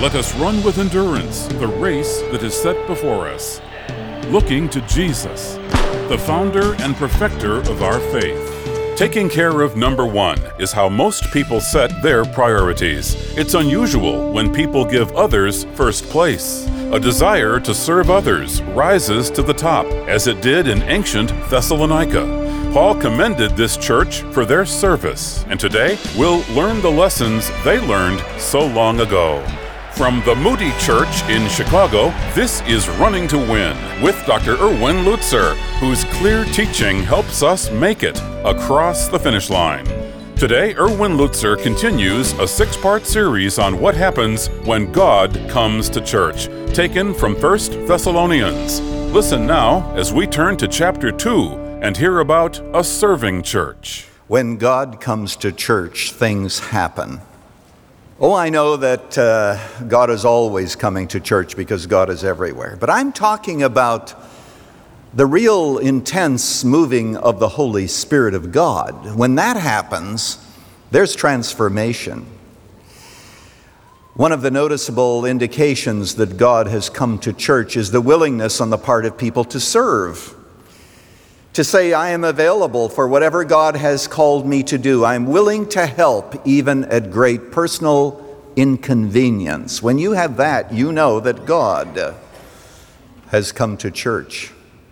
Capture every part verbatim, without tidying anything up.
Let us run with endurance the race that is set before us, looking to Jesus, the founder and perfecter of our faith. Taking care of number one is how most people set their priorities. It's unusual when people give others first place. A desire to serve others rises to the top, as it did in ancient Thessalonica. Paul commended this church for their service, and today we'll learn the lessons they learned so long ago. From the Moody Church in Chicago, this is Running to Win with Doctor Erwin Lutzer, whose clear teaching helps us make it across the finish line. Today, Erwin Lutzer continues a six-part series on what happens when God comes to church, taken from First Thessalonians. Listen now as we turn to chapter two and hear about a serving church. When God comes to church, things happen. Oh, I know that uh, God is always coming to church because God is everywhere. But I'm talking about the real intense moving of the Holy Spirit of God. When that happens, there's transformation. One of the noticeable indications that God has come to church is the willingness on the part of people to serve. To say, I am available for whatever God has called me to do. I'm willing to help even at great personal inconvenience. When you have that, you know that God has come to church.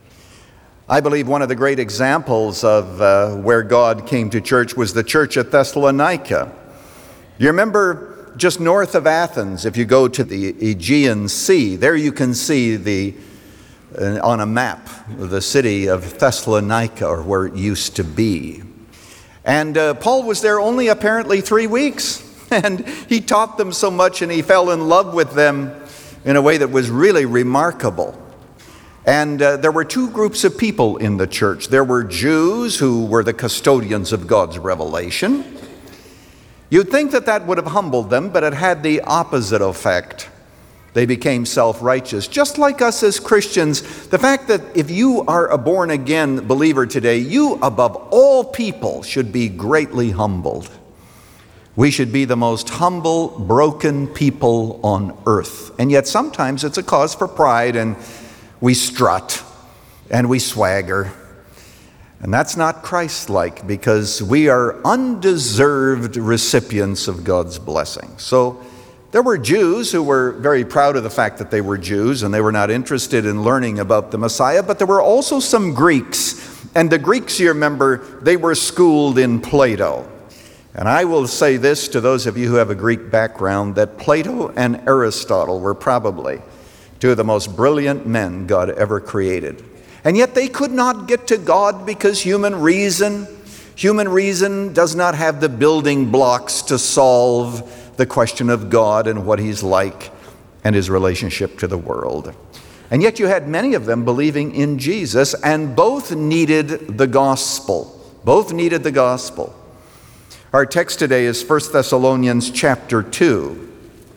I believe one of the great examples of uh, where God came to church was the church at Thessalonica. You remember just north of Athens, if you go to the Aegean Sea, there you can see the Uh, on a map, the city of Thessalonica, or where it used to be. And uh, Paul was there only apparently three weeks. And he taught them so much, and he fell in love with them in a way that was really remarkable. And uh, there were two groups of people in the church. There were Jews who were the custodians of God's revelation. You'd think that that would have humbled them, but it had the opposite effect. They became self-righteous. Just like us as Christians, the fact that if you are a born-again believer today, you above all people should be greatly humbled. We should be the most humble, broken people on earth. And yet sometimes it's a cause for pride, and we strut and we swagger. And that's not Christ-like, because we are undeserved recipients of God's blessing. So there were Jews who were very proud of the fact that they were Jews, and they were not interested in learning about the Messiah, but there were also some Greeks. And the Greeks, you remember, they were schooled in Plato. And I will say this to those of you who have a Greek background, that Plato and Aristotle were probably two of the most brilliant men God ever created. And yet they could not get to God because human reason, human reason does not have the building blocks to solve the question of God and what he's like and his relationship to the world. And yet you had many of them believing in Jesus, and both needed the gospel. Both needed the gospel. Our text today is First Thessalonians chapter two.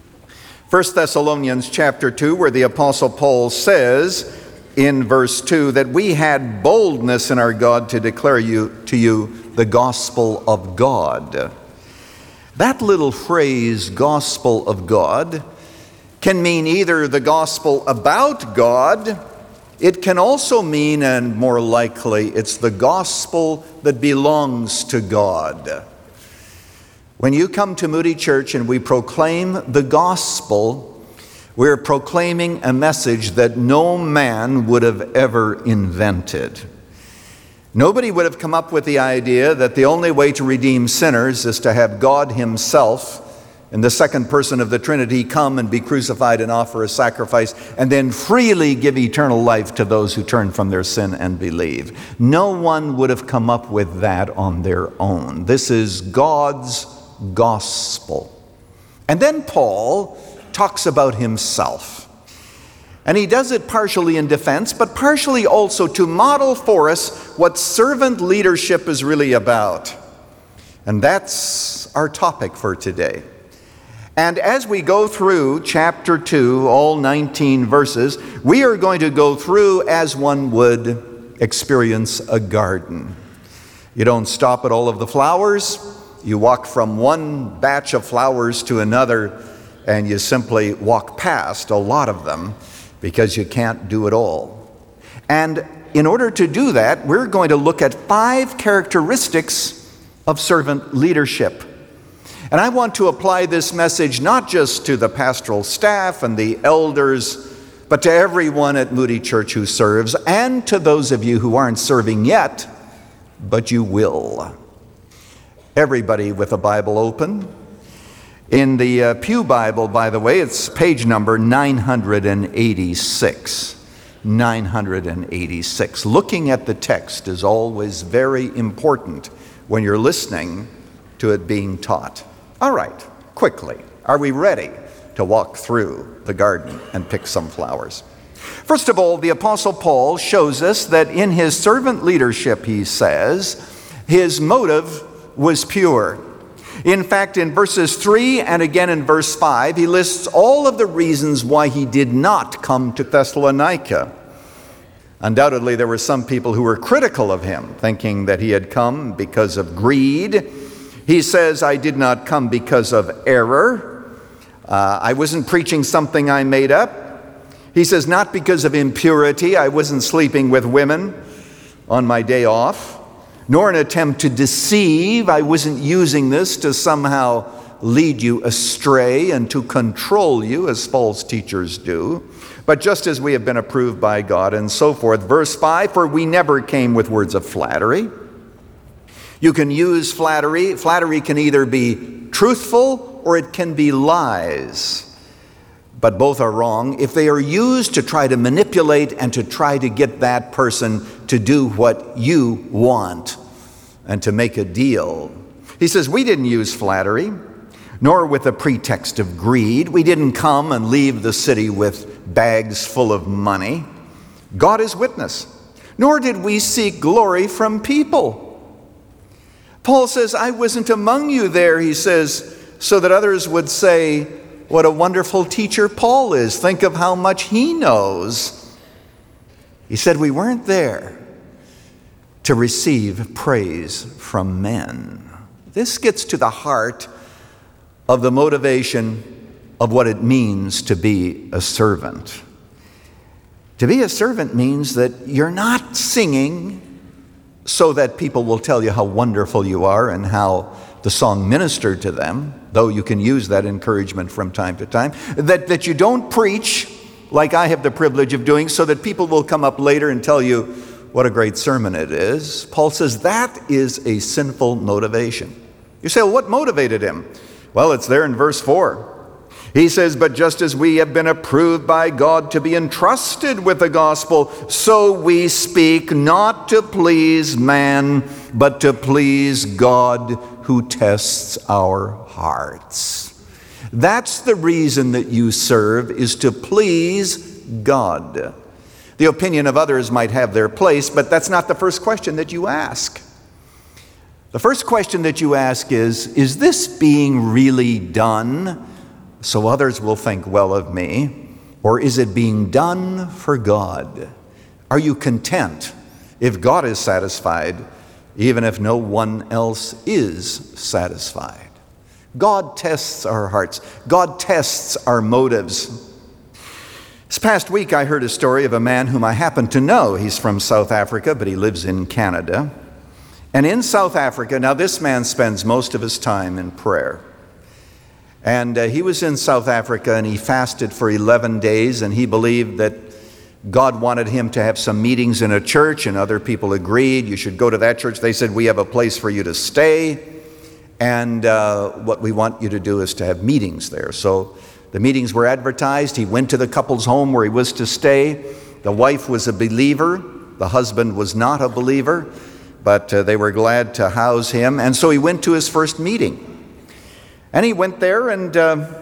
First Thessalonians chapter two, where the Apostle Paul says in verse two that we had boldness in our God to declare you to you the gospel of God. That little phrase, gospel of God, can mean either the gospel about God. It can also mean, and more likely, it's the gospel that belongs to God. When you come to Moody Church and we proclaim the gospel, we're proclaiming a message that no man would have ever invented. Nobody would have come up with the idea that the only way to redeem sinners is to have God himself in the second person of the Trinity come and be crucified and offer a sacrifice and then freely give eternal life to those who turn from their sin and believe. No one would have come up with that on their own. This is God's gospel. And then Paul talks about himself. And he does it partially in defense, but partially also to model for us what servant leadership is really about. And that's our topic for today. And as we go through chapter two, all nineteen verses, we are going to go through as one would experience a garden. You don't stop at all of the flowers. You walk from one batch of flowers to another, and you simply walk past a lot of them because you can't do it all. And in order to do that, we're going to look at five characteristics of servant leadership. And I want to apply this message not just to the pastoral staff and the elders, but to everyone at Moody Church who serves, and to those of you who aren't serving yet, but you will. Everybody with a Bible open. In the uh, Pew Bible, by the way, it's page number nine hundred eighty-six. nine hundred eighty-six. Looking at the text is always very important when you're listening to it being taught. All right, quickly, are we ready to walk through the garden and pick some flowers? First of all, the Apostle Paul shows us that in his servant leadership, he says, his motive was pure. In fact, in verses three and again in verse five, he lists all of the reasons why he did not come to Thessalonica. Undoubtedly, there were some people who were critical of him, thinking that he had come because of greed. He says, I did not come because of error. Uh, I wasn't preaching something I made up. He says, not because of impurity. I wasn't sleeping with women on my day off, nor an attempt to deceive. I wasn't using this to somehow lead you astray and to control you, as false teachers do, but just as we have been approved by God, and so forth. Verse five, for we never came with words of flattery. You can use flattery. Flattery can either be truthful or it can be lies. But both are wrong if they are used to try to manipulate and to try to get that person to do what you want and to make a deal. He says, we didn't use flattery, nor with a pretext of greed. We didn't come and leave the city with bags full of money. God is witness. Nor did we seek glory from people. Paul says, I wasn't among you there, he says, so that others would say, what a wonderful teacher Paul is. Think of how much he knows. He said, we weren't there to receive praise from men. This gets to the heart of the motivation of what it means to be a servant. To be a servant means that you're not singing so that people will tell you how wonderful you are and how the song ministered to them, though you can use that encouragement from time to time. That, that you don't preach like I have the privilege of doing so that people will come up later and tell you what a great sermon it is. Paul says that is a sinful motivation. You say, well, what motivated him? Well, it's there in verse four. He says, but just as we have been approved by God to be entrusted with the gospel, so we speak not to please man, but to please God who tests our hearts. That's the reason that you serve, is to please God. The opinion of others might have their place, but that's not the first question that you ask. The first question that you ask is, is this being really done so others will think well of me, or is it being done for God? Are you content if God is satisfied, even if no one else is satisfied? God tests our hearts. God tests our motives. This past week I heard a story of a man whom I happen to know. He's from South Africa, but he lives in Canada. And in South Africa, now this man spends most of his time in prayer. And uh, he was in South Africa and he fasted for eleven days, and he believed that God wanted him to have some meetings in a church, and other people agreed, you should go to that church. They said, we have a place for you to stay, and uh, what we want you to do is to have meetings there. So the meetings were advertised. He went to the couple's home where he was to stay. The wife was a believer. The husband was not a believer, but uh, they were glad to house him. And so he went to his first meeting. And he went there, and uh,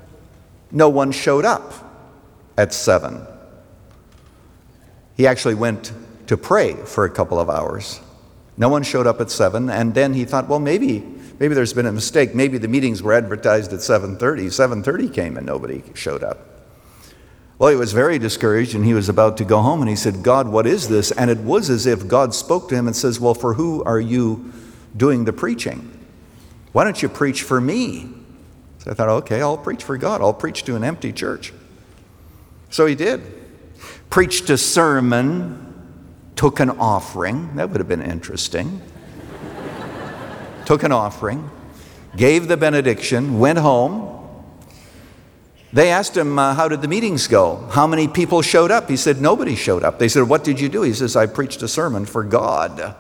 no one showed up at seven. He actually went to pray for a couple of hours. No one showed up at seven, and then he thought, well, maybe maybe there's been a mistake. Maybe the meetings were advertised at seven thirty. seven thirty came and nobody showed up. Well, he was very discouraged, and he was about to go home, and he said, God, what is this? And it was as if God spoke to him and says, well, for who are you doing the preaching? Why don't you preach for me? So I thought, okay, I'll preach for God. I'll preach to an empty church. So he did. Preached a sermon, took an offering. That would have been interesting. Took an offering, gave the benediction, went home. They asked him, uh, how did the meetings go? How many people showed up? He said, nobody showed up. They said, what did you do? He says, I preached a sermon for God.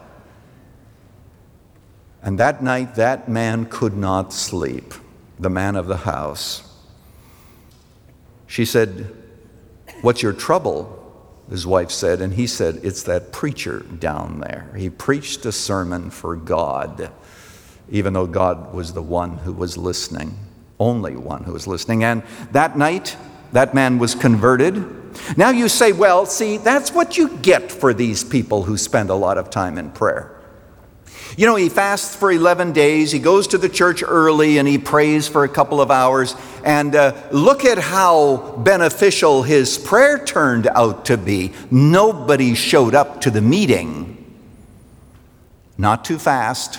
And that night, that man could not sleep, the man of the house. She said, what's your trouble? His wife said, and he said, it's that preacher down there. He preached a sermon for God, even though God was the one who was listening. Only one who was listening. And that night, that man was converted. Now you say, well, see, that's what you get for these people who spend a lot of time in prayer. You know, he fasts for eleven days, he goes to the church early, and he prays for a couple of hours. And uh, look at how beneficial his prayer turned out to be. Nobody showed up to the meeting. Not too fast.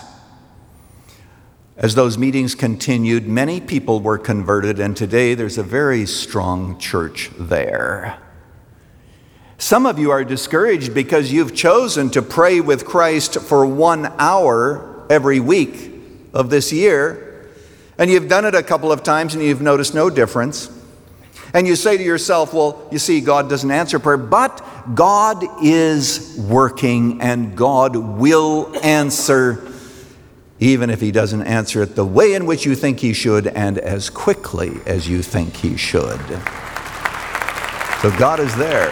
As those meetings continued, many people were converted, and today there's a very strong church there. Some of you are discouraged because you've chosen to pray with Christ for one hour every week of this year, and you've done it a couple of times and you've noticed no difference. And you say to yourself, well, you see, God doesn't answer prayer, but God is working and God will answer, even if he doesn't answer it the way in which you think he should and as quickly as you think he should. So God is there.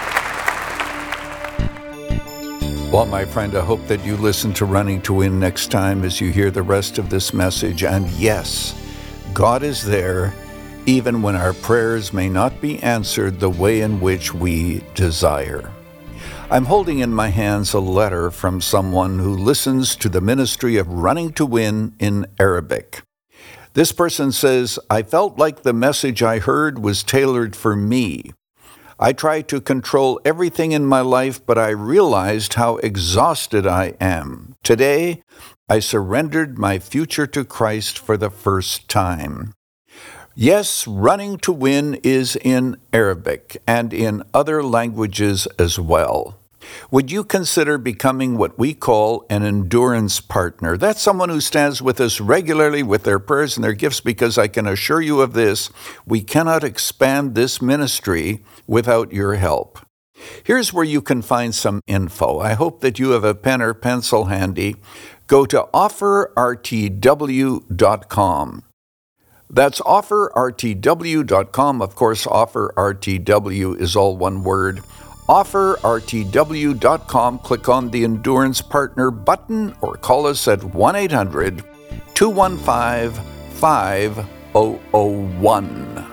Well, my friend, I hope that you listen to Running to Win next time as you hear the rest of this message. And yes, God is there, even when our prayers may not be answered the way in which we desire. I'm holding in my hands a letter from someone who listens to the ministry of Running to Win in Arabic. This person says, I felt like the message I heard was tailored for me. I try to control everything in my life, but I realized how exhausted I am. Today, I surrendered my future to Christ for the first time. Yes, Running to Win is in Arabic and in other languages as well. Would you consider becoming what we call an endurance partner? That's someone who stands with us regularly with their prayers and their gifts, because I can assure you of this, we cannot expand this ministry without your help. Here's where you can find some info. I hope that you have a pen or pencil handy. Go to offer r t w dot com. That's offer r t w dot com. Of course, Offer R T W is all one word. offer r t w dot com. Click on the Endurance Partner button or call us at one eight hundred two one five five zero zero one.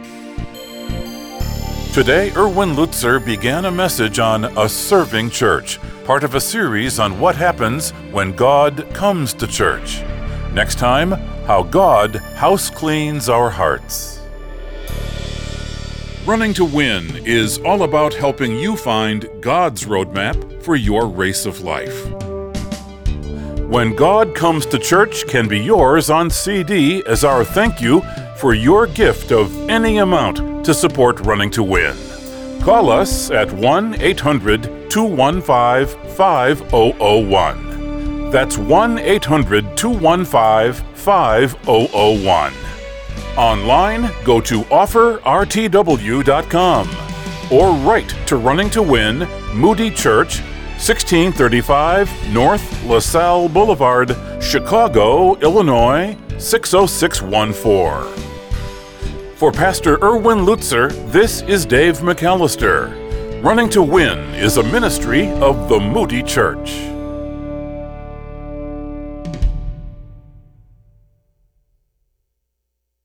Today, Erwin Lutzer began a message on A Serving Church, part of a series on what happens when God comes to church. Next time, how God house cleans our hearts. Running to Win is all about helping you find God's roadmap for your race of life. When God Comes to Church can be yours on C D as our thank you for your gift of any amount to support Running to Win. Call us at one eight hundred two one five five zero zero one. That's one eight hundred two one five five zero zero one. Online, go to offer r t w dot com or write to Running to Win, Moody Church, sixteen thirty-five North LaSalle Boulevard, Chicago, Illinois, six oh six one four. For Pastor Erwin Lutzer, this is Dave McAllister. Running to Win is a ministry of the Moody Church.